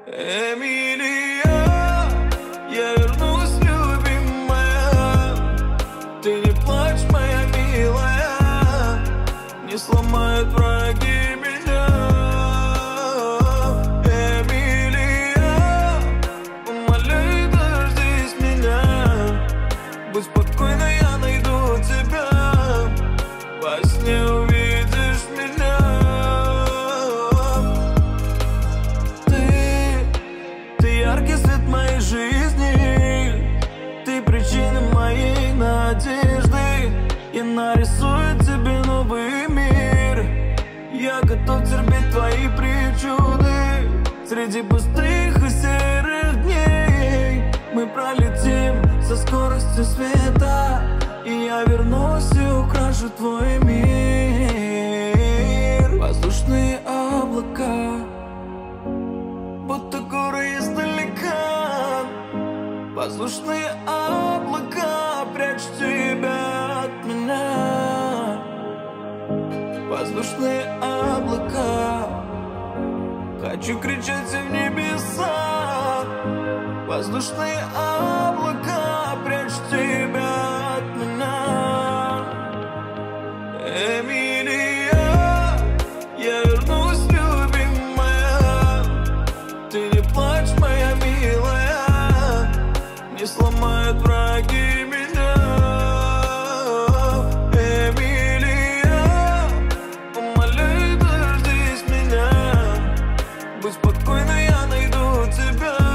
Эмилия, я вернусь, любимая. Ты не плачь, моя милая, не сломают враги меня. Эмилия, умоляю, дождись меня. Будь спокойна, я найду тебя. Во сне увидишь меня. Ты яркий свет моей жизни. Ты причина моей надежды. Я нарисую тебе новый мир. Я готов терпеть твои причуды. Среди пустых и серых дней мы пролетим со скоростью света. И я вернусь и украшу твой мир. Воздушные облака, будто горы издалека. Воздушные облака, прячь тебя от меня. Воздушные облака, хочу кричать в небеса. Воздушные облака, прячь тебя от меня. Эмилия, я вернусь, любимая. Ты не плачь, моя милая, не сломают враги меня. Эмилия, умоляю, дождись меня. Будь спокойна, я найду тебя.